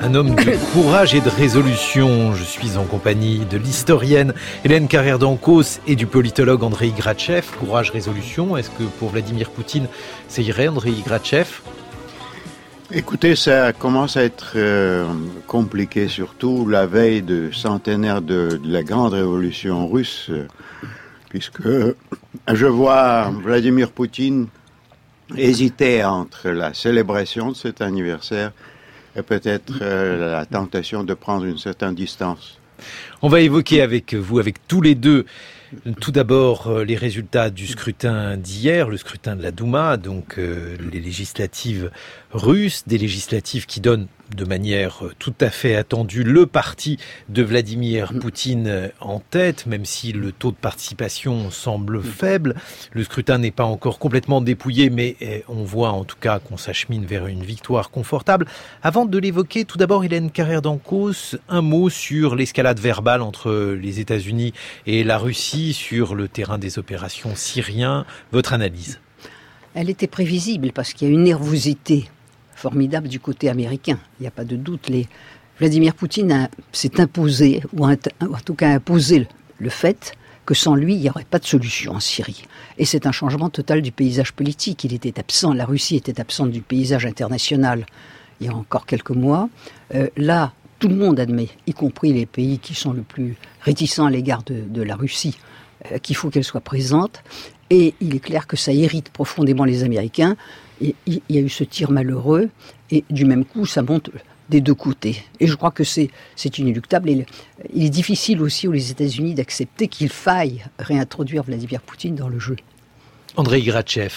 Un homme de courage et de résolution. Je suis en compagnie de l'historienne Hélène Carrère-Dancos et du politologue Andrei Gratchev. Courage, résolution. Est-ce que pour Vladimir Poutine, ça irait, Andrei Gratchev ? Écoutez, ça commence à être compliqué, surtout la veille de centenaire de la grande révolution russe, puisque je vois Vladimir Poutine hésiter entre la célébration de cet anniversaire et peut-être la tentation de prendre une certaine distance. On va évoquer avec vous, avec tous les deux, tout d'abord les résultats du scrutin d'hier, le scrutin de la Douma, donc les législatives russes, des législatives qui donnent de manière tout à fait attendue le parti de Vladimir Poutine en tête, même si le taux de participation semble faible. Le scrutin n'est pas encore complètement dépouillé, mais on voit en tout cas qu'on s'achemine vers une victoire confortable. Avant de l'évoquer, tout d'abord, Hélène Carrère-Dancos, un mot sur l'escalade verbale entre les États-Unis et la Russie sur le terrain des opérations syriennes. Votre analyse ? Elle était prévisible parce qu'il y a une nervosité formidable du côté américain. Il n'y a pas de doute. Vladimir Poutine s'est imposé, ou en tout cas imposé le fait que sans lui, il n'y aurait pas de solution en Syrie. Et c'est un changement total du paysage politique. Il était absent, la Russie était absente du paysage international il y a encore quelques mois. Là, tout le monde admet, y compris les pays qui sont le plus réticents à l'égard de la Russie, qu'il faut qu'elle soit présente. Et il est clair que ça irrite profondément les Américains. Et il y a eu ce tir malheureux, et du même coup, ça monte des deux côtés. Et je crois que c'est inéluctable. Et il est difficile aussi aux États-Unis d'accepter qu'il faille réintroduire Vladimir Poutine dans le jeu. Andrei Gratchev.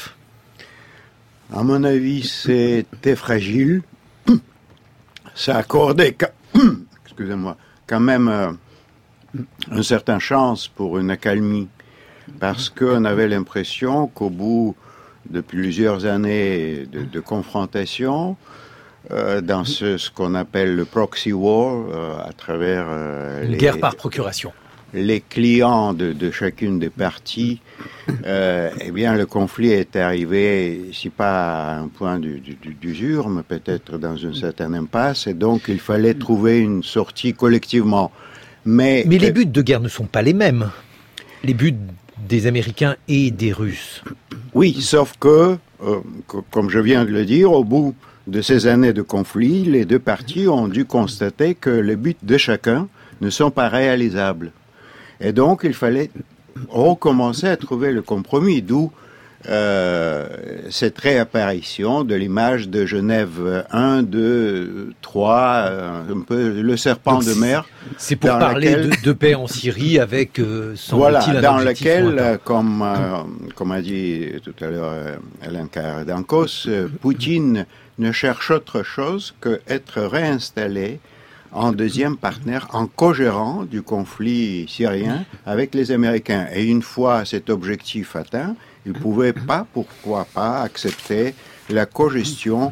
À mon avis, c'était fragile. Ça accordait, quand même une certaine chance pour une accalmie. Parce qu'on avait l'impression qu'au bout de plusieurs années de confrontation, dans ce qu'on appelle le proxy war, à travers une guerre par procuration, les clients de chacune des parties, eh bien le conflit est arrivé, si pas à un point d'usure, mais peut-être dans une certaine impasse, et donc il fallait trouver une sortie collectivement. Mais les buts de guerre ne sont pas les mêmes. Les buts des Américains et des Russes. Oui, sauf que, comme je viens de le dire, au bout de ces années de conflit, les deux parties ont dû constater que les buts de chacun ne sont pas réalisables. Et donc, il fallait recommencer à trouver le compromis, d'où cette réapparition de l'image de Genève 1, 2, 3, un peu le serpent de mer. C'est pour parler de paix en Syrie avec, semble-t-il, dans lequel, comme a dit tout à l'heure Hélène Carrère-Dancos, Poutine ne cherche autre chose qu'être réinstallé en deuxième partenaire, en co-gérant du conflit syrien avec les Américains. Et une fois cet objectif atteint, il ne pouvait pas, pourquoi pas, accepter la co-gestion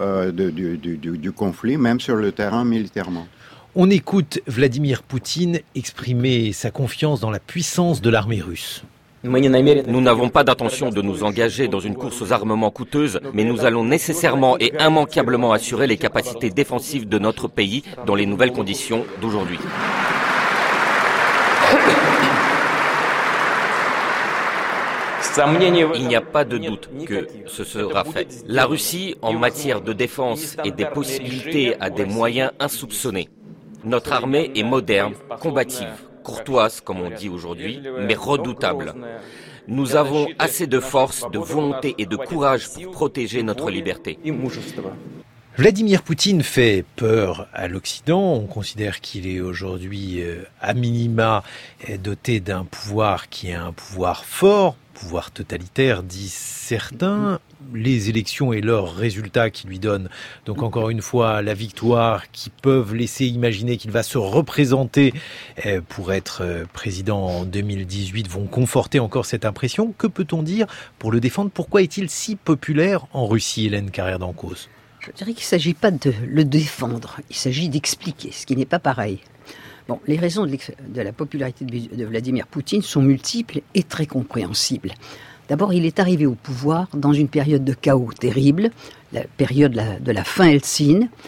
du conflit, même sur le terrain militairement. On écoute Vladimir Poutine exprimer sa confiance dans la puissance de l'armée russe. Nous n'avons pas d'intention de nous engager dans une course aux armements coûteuses, mais nous allons nécessairement et immanquablement assurer les capacités défensives de notre pays dans les nouvelles conditions d'aujourd'hui. Il n'y a pas de doute que ce sera fait. La Russie, en matière de défense et des possibilités, a des moyens insoupçonnés. Notre armée est moderne, combative, courtoise, comme on dit aujourd'hui, mais redoutable. Nous avons assez de force, de volonté et de courage pour protéger notre liberté. Vladimir Poutine fait peur à l'Occident. On considère qu'il est aujourd'hui, à minima, doté d'un pouvoir qui est un pouvoir fort, pouvoir totalitaire, disent certains. Les élections et leurs résultats qui lui donnent, donc encore une fois, la victoire, qui peuvent laisser imaginer qu'il va se représenter pour être président en 2018, vont conforter encore cette impression. Que peut-on dire pour le défendre ? Pourquoi est-il si populaire en Russie, Hélène Carrère-Dancos ? Je dirais qu'il ne s'agit pas de le défendre, il s'agit d'expliquer, ce qui n'est pas pareil. Bon, les raisons de la popularité de Vladimir Poutine sont multiples et très compréhensibles. D'abord, il est arrivé au pouvoir dans une période de chaos terrible, la période de la fin Eltsine,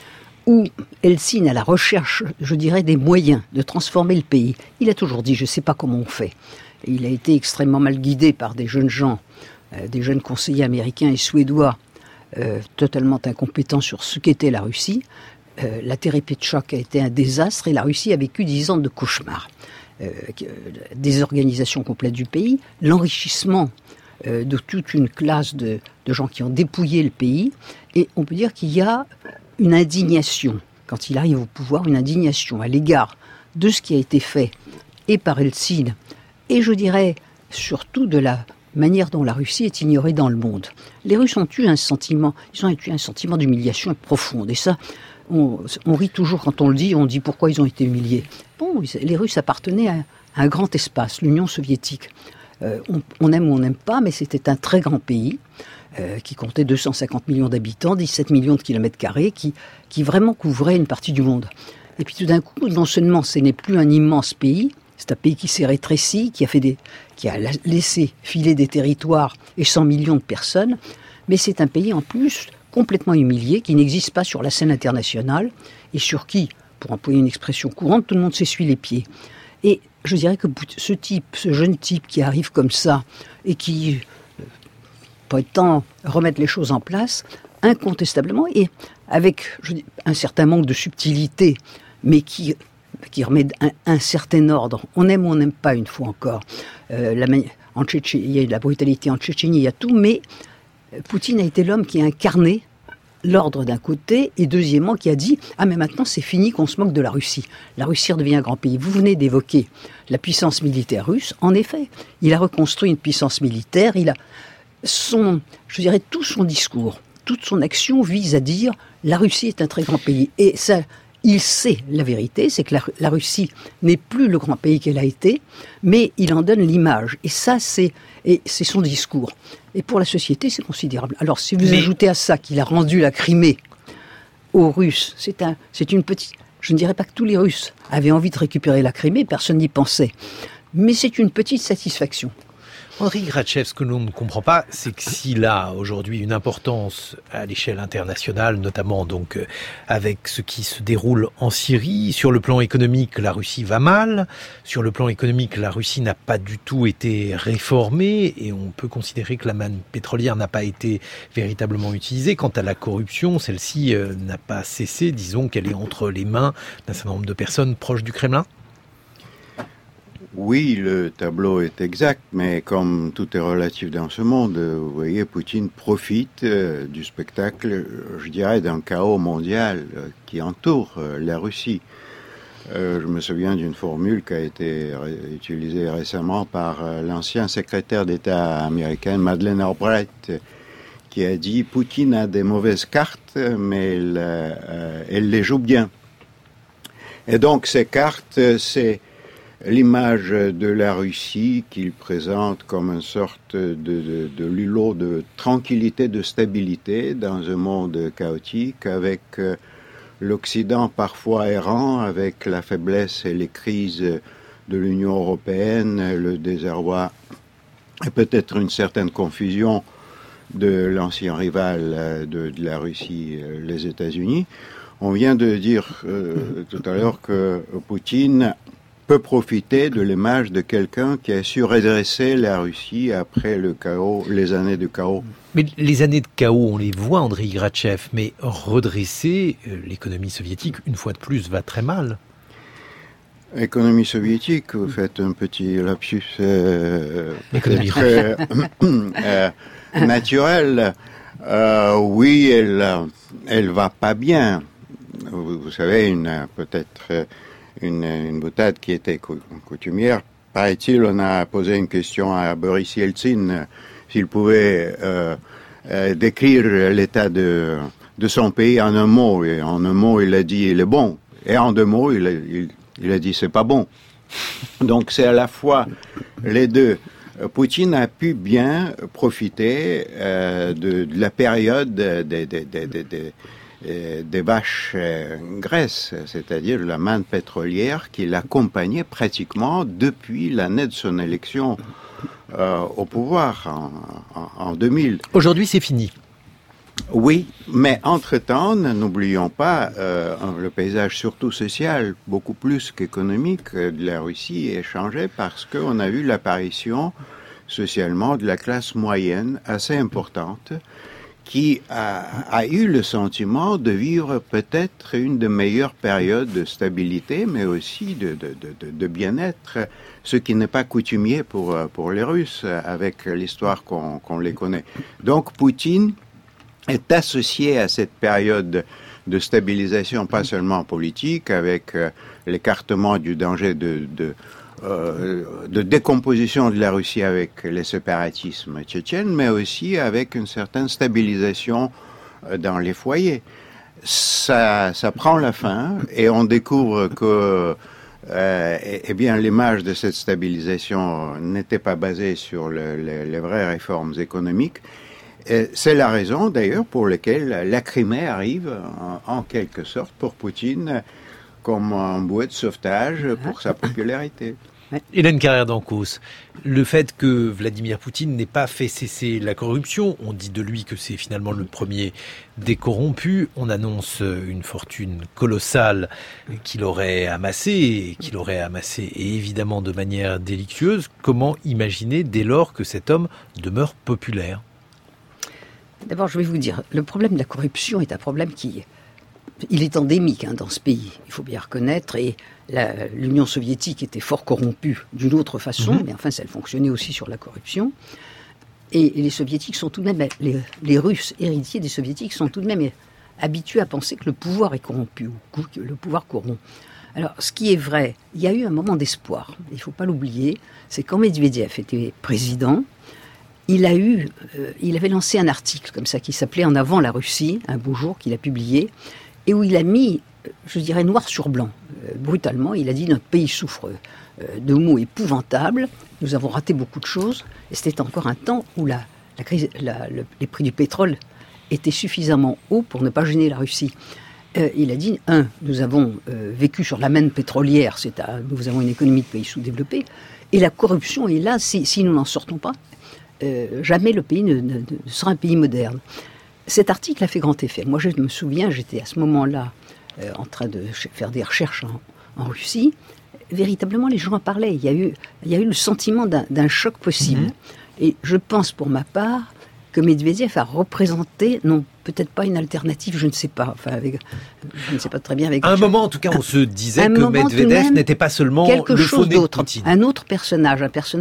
où Eltsine à la recherche, je dirais, des moyens de transformer le pays. Il a toujours dit, je ne sais pas comment on fait. Et il a été extrêmement mal guidé par des jeunes gens, des jeunes conseillers américains et suédois, totalement incompétents sur ce qu'était la Russie. La thérapie de choc a été un désastre et la Russie a vécu 10 ans de cauchemar. Désorganisation complète du pays, l'enrichissement de toute une classe de gens qui ont dépouillé le pays. Et on peut dire qu'il y a une indignation, quand il arrive au pouvoir, une indignation à l'égard de ce qui a été fait, et par Eltsine, et je dirais surtout de la manière dont la Russie est ignorée dans le monde. Les Russes ont eu un sentiment d'humiliation profonde, et ça, on rit toujours quand on le dit, on dit pourquoi ils ont été humiliés. Bon, les Russes appartenaient à un grand espace, l'Union soviétique. On aime ou on n'aime pas, mais c'était un très grand pays, qui comptait 250 millions d'habitants, 17 millions de kilomètres carrés, qui vraiment couvrait une partie du monde. Et puis tout d'un coup, non seulement ce n'est plus un immense pays, c'est un pays qui s'est rétréci, qui a laissé filer des territoires et 100 millions de personnes, mais c'est un pays en plus complètement humilié, qui n'existe pas sur la scène internationale, et sur qui, pour employer une expression courante, tout le monde s'essuie les pieds. Et je dirais que ce jeune type qui arrive comme ça, et qui prétend remettre les choses en place, incontestablement, et avec un certain manque de subtilité, mais qui remet un certain ordre. On aime ou on n'aime pas, une fois encore. En Tchétchénie, il y a la brutalité en Tchétchénie, il y a tout, mais Poutine a été l'homme qui a incarné l'ordre d'un côté, et deuxièmement qui a dit « Ah mais maintenant c'est fini qu'on se moque de la Russie. La Russie redevient un grand pays. » Vous venez d'évoquer la puissance militaire russe. En effet, il a reconstruit une puissance militaire, il a tout son discours, toute son action vise à dire « La Russie est un très grand pays. » Et ça, il sait la vérité, c'est que la Russie n'est plus le grand pays qu'elle a été, mais il en donne l'image. Et ça, c'est son discours. Et pour la société, c'est considérable. Alors, si vous ajoutez à ça qu'il a rendu la Crimée aux Russes, c'est une petite... Je ne dirais pas que tous les Russes avaient envie de récupérer la Crimée, personne n'y pensait. Mais c'est une petite satisfaction. Andriy Grachev, ce que l'on ne comprend pas, c'est que s'il a aujourd'hui une importance à l'échelle internationale, notamment donc avec ce qui se déroule en Syrie, sur le plan économique, la Russie va mal. Sur le plan économique, la Russie n'a pas du tout été réformée et on peut considérer que la manne pétrolière n'a pas été véritablement utilisée. Quant à la corruption, celle-ci n'a pas cessé, disons qu'elle est entre les mains d'un certain nombre de personnes proches du Kremlin. Oui, le tableau est exact, mais comme tout est relatif dans ce monde, vous voyez, Poutine profite du spectacle, je dirais, d'un chaos mondial qui entoure la Russie. Je me souviens d'une formule qui a été utilisée récemment par l'ancien secrétaire d'État américain, Madeleine Albright, qui a dit « Poutine a des mauvaises cartes, mais elle les joue bien ». Et donc ces cartes, c'est l'image de la Russie qu'il présente comme une sorte de l'îlot de tranquillité, de stabilité dans un monde chaotique, avec l'Occident parfois errant, avec la faiblesse et les crises de l'Union européenne, le désarroi et peut-être une certaine confusion de l'ancien rival de la Russie, les États-Unis. On vient de dire tout à l'heure que Poutine peut profiter de l'image de quelqu'un qui a su redresser la Russie après le chaos, les années de chaos. Mais les années de chaos, on les voit, Andriy Grachev, mais redresser, l'économie soviétique, une fois de plus, va très mal. Économie soviétique, vous faites un petit lapsus naturel. Oui, elle va pas bien. Vous savez, peut-être une boutade qui était coutumière. Paraît-il, on a posé une question à Boris Yeltsin s'il pouvait décrire l'état de son pays en un mot. Et en un mot, il a dit il est bon. Et en deux mots, il a dit c'est pas bon. Donc c'est à la fois les deux. Poutine a pu bien profiter de la période des vaches graisses, c'est-à-dire la manne pétrolière qui l'accompagnait pratiquement depuis l'année de son élection au pouvoir en 2000. Aujourd'hui, c'est fini. Oui, mais entre-temps, n'oublions pas, le paysage surtout social, beaucoup plus qu'économique de la Russie est changé parce qu'on a vu l'apparition socialement de la classe moyenne assez importante qui a eu le sentiment de vivre peut-être une des meilleures périodes de stabilité, mais aussi de bien-être, ce qui n'est pas coutumier pour les Russes avec l'histoire qu'on les connaît. Donc Poutine est associé à cette période de stabilisation, pas seulement politique, avec l'écartement du danger de décomposition de la Russie avec les séparatismes tchétchènes, mais aussi avec une certaine stabilisation dans les foyers. Ça prend la fin et on découvre que eh bien, l'image de cette stabilisation n'était pas basée sur les vraies réformes économiques. Et c'est la raison, d'ailleurs, pour laquelle la Crimée arrive, en quelque sorte, pour Poutine, comme un bouée de sauvetage pour sa popularité. Hélène Carrère-Dancos, le fait que Vladimir Poutine n'ait pas fait cesser la corruption, on dit de lui que c'est finalement le premier des corrompus, on annonce une fortune colossale qu'il aurait amassée, et évidemment de manière délictueuse. Comment imaginer dès lors que cet homme demeure populaire ? D'abord, je vais vous dire, le problème de la corruption est un problème il est endémique dans ce pays, il faut bien reconnaître, et l'Union soviétique était fort corrompue d'une autre façon, mais enfin, elle fonctionnait aussi sur la corruption. Et les soviétiques sont tout de même, les Russes héritiers des soviétiques sont tout de même habitués à penser que le pouvoir est corrompu, ou que le pouvoir corrompt. Alors, ce qui est vrai, il y a eu un moment d'espoir, il ne faut pas l'oublier, c'est quand Medvedev était président, il avait lancé un article comme ça qui s'appelait « En avant la Russie », un beau jour qu'il a publié, et où il a mis, je dirais, noir sur blanc, brutalement, il a dit « Notre pays souffre de maux épouvantables, nous avons raté beaucoup de choses », et c'était encore un temps où la crise, les prix du pétrole étaient suffisamment hauts pour ne pas gêner la Russie. Il a dit, nous avons vécu sur la manne pétrolière, nous avons une économie de pays sous-développés, et la corruption est là, si nous n'en sortons pas, jamais le pays ne sera un pays moderne. Cet article a fait grand effet. Moi, je me souviens, j'étais à ce moment-là en train de faire des recherches en Russie. Véritablement, les gens en parlaient. Il y a eu le sentiment d'un choc possible. Et je pense, pour ma part, que Medvedev a représenté, non, peut-être pas une alternative, je ne sais pas. Enfin, je ne sais pas très bien. À un moment, en tout cas, on se disait que Medvedev n'était pas seulement le faux de Poutine. Un autre personnage,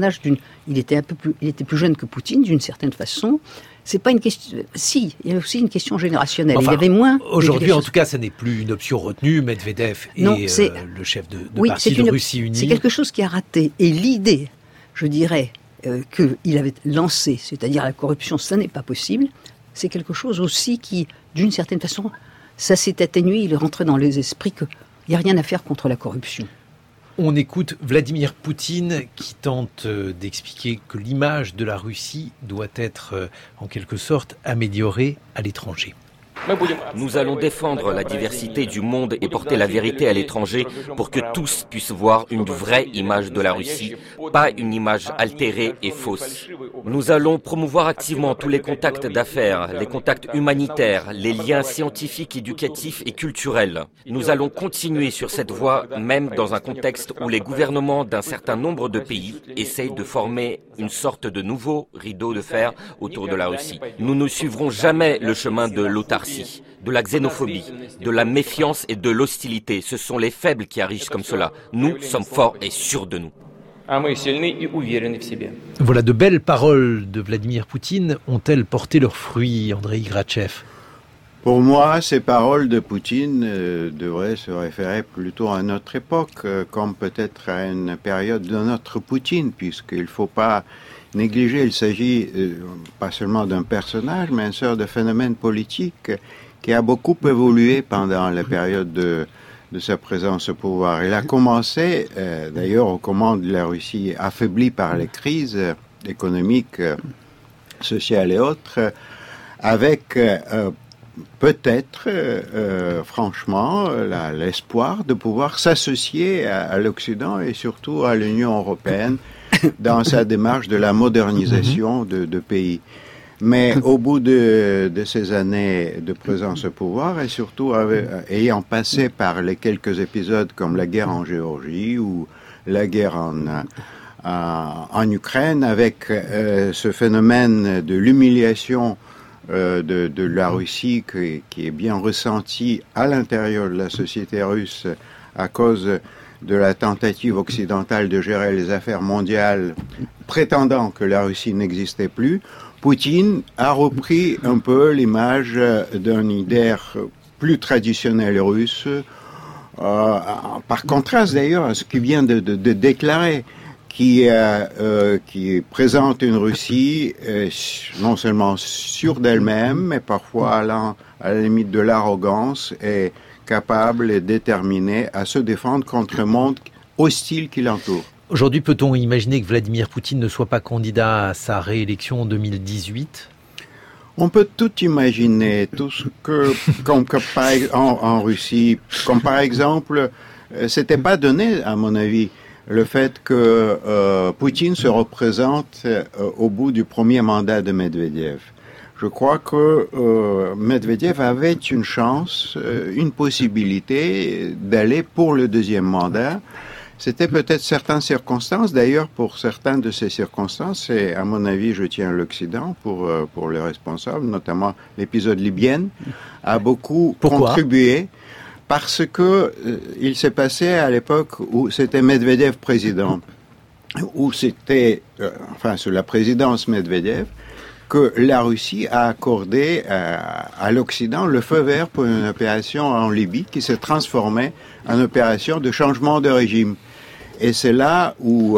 il était plus jeune que Poutine, d'une certaine façon. C'est pas une question. Si, il y a aussi une question générationnelle. Enfin, il y avait moins. Aujourd'hui, en tout cas, ça n'est plus une option retenue. Medvedev est le chef de parti de Russie Unie. C'est quelque chose qui a raté. Et l'idée, je dirais, qu'il avait lancé, c'est-à-dire la corruption, ça n'est pas possible. C'est quelque chose aussi qui, d'une certaine façon, ça s'est atténué. Il est rentré dans les esprits qu'il n'y a rien à faire contre la corruption. On écoute Vladimir Poutine qui tente d'expliquer que l'image de la Russie doit être en quelque sorte améliorée à l'étranger. Nous allons défendre la diversité du monde et porter la vérité à l'étranger pour que tous puissent voir une vraie image de la Russie, pas une image altérée et fausse. Nous allons promouvoir activement tous les contacts d'affaires, les contacts humanitaires, les liens scientifiques, éducatifs et culturels. Nous allons continuer sur cette voie, même dans un contexte où les gouvernements d'un certain nombre de pays essayent de former une sorte de nouveau rideau de fer autour de la Russie. Nous ne suivrons jamais le chemin de l'autarcie, de la xénophobie, de la méfiance et de l'hostilité. Ce sont les faibles qui agissent comme cela. Nous sommes forts et sûrs de nous. Voilà, de belles paroles de Vladimir Poutine ont-elles porté leurs fruits, Andrei Grachev ? Pour moi, ces paroles de Poutine devraient se référer plutôt à notre époque, comme peut-être à une période de notre Poutine, puisqu'il ne faut pas négliger, il s'agit pas seulement d'un personnage, mais une sorte de phénomène politique qui a beaucoup évolué pendant la période de sa présence au pouvoir. Il a commencé, d'ailleurs, aux commandes de la Russie, affaiblie par les crises économiques, sociales et autres, avec peut-être, franchement, l'espoir de pouvoir s'associer à l'Occident et surtout à l'Union européenne dans sa démarche de la modernisation de pays. Mais au bout de ces années de présence au pouvoir, et surtout ayant passé par les quelques épisodes comme la guerre en Géorgie ou la guerre en Ukraine, avec ce phénomène de l'humiliation de la Russie qui est bien ressenti à l'intérieur de la société russe à cause de la tentative occidentale de gérer les affaires mondiales, prétendant que la Russie n'existait plus, Poutine a repris un peu l'image d'un leader plus traditionnel russe, par contraste d'ailleurs à ce qu'il vient de déclarer, qui présente une Russie non seulement sûre d'elle-même, mais parfois allant à la limite de l'arrogance et capable et déterminée à se défendre contre un monde hostile qui l'entoure. Aujourd'hui, peut-on imaginer que Vladimir Poutine ne soit pas candidat à sa réélection en 2018 ? On peut tout imaginer, tout ce en Russie, comme par exemple, c'était pas donné, à mon avis, le fait que Poutine se représente au bout du premier mandat de Medvedev. Je crois que Medvedev avait une chance, une possibilité d'aller pour le deuxième mandat. C'était peut-être certaines circonstances. D'ailleurs, pour certaines de ces circonstances, et à mon avis, je tiens l'Occident pour les responsables, notamment l'épisode libyen, a beaucoup contribué. Parce que il s'est passé à l'époque où c'était Medvedev président, où c'était, sous la présidence Medvedev, que la Russie a accordé à l'Occident le feu vert pour une opération en Libye qui s'est transformée en opération de changement de régime. Et c'est là où,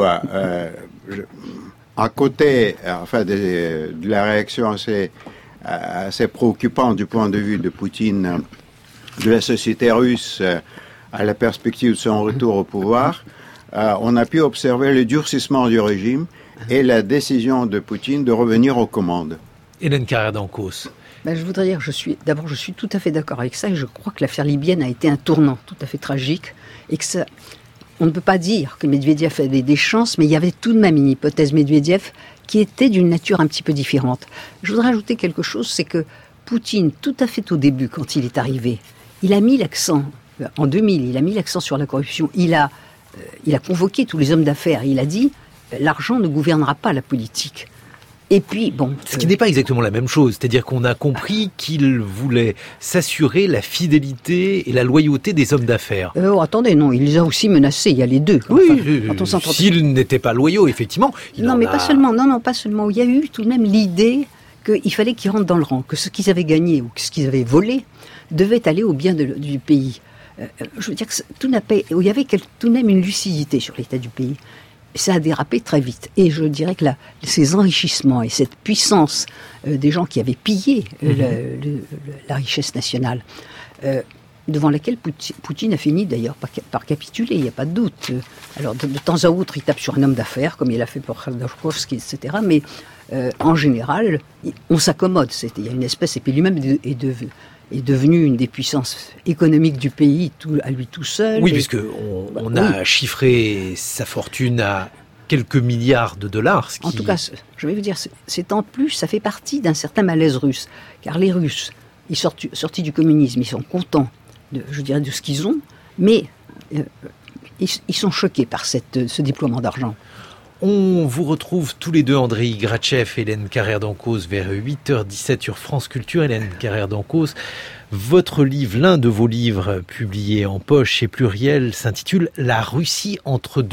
à côté, de la réaction assez préoccupante du point de vue de Poutine, de la société russe à la perspective de son retour au pouvoir, on a pu observer le durcissement du régime et la décision de Poutine de revenir aux commandes. Hélène Carrère-Dancos. Je voudrais dire, je suis tout à fait d'accord avec ça, et je crois que l'affaire libyenne a été un tournant tout à fait tragique, et que ça, on ne peut pas dire que Medvedev avait des chances, mais il y avait tout de même une hypothèse Medvedev qui était d'une nature un petit peu différente. Je voudrais ajouter quelque chose, c'est que Poutine, tout à fait au début, quand il est arrivé, il a mis l'accent, en 2000, il a mis l'accent sur la corruption, il a convoqué tous les hommes d'affaires, il a dit l'argent ne gouvernera pas la politique. Et puis, ce qui n'est pas exactement la même chose, c'est-à-dire qu'on a compris qu'il voulait s'assurer la fidélité et la loyauté des hommes d'affaires. Attendez, non, il les a aussi menacés, il y a les deux. S'ils n'étaient pas loyaux, effectivement. Pas seulement. Il y a eu tout de même l'idée qu'il fallait qu'ils rentrent dans le rang, que ce qu'ils avaient gagné ou ce qu'ils avaient volé devait aller au bien du pays. Je veux dire que il y avait tout de même une lucidité sur l'état du pays. Ça a dérapé très vite. Et je dirais que ces enrichissements et cette puissance des gens qui avaient pillé la richesse nationale, devant laquelle Poutine a fini d'ailleurs par capituler, il n'y a pas de doute. Alors de temps à autre, il tape sur un homme d'affaires, comme il a fait pour Khodorkovsky, etc. Mais en général, on s'accommode. Il y a une espèce, et puis lui-même est devenu une des puissances économiques du pays à lui tout seul. Oui, puisque on a chiffré sa fortune à quelques milliards de dollars. En tout cas, je vais vous dire, c'est en plus, ça fait partie d'un certain malaise russe. Car les Russes, ils sortis du communisme, ils sont contents de ce qu'ils ont, mais ils sont choqués par ce déploiement d'argent. On vous retrouve tous les deux, Andrei Grachev et Hélène Carrère-Dancos, vers 8h17 sur France Culture. Hélène Carrère-Dancos, votre livre, l'un de vos livres publiés en poche chez Pluriel, s'intitule « La Russie entre deux mondes ».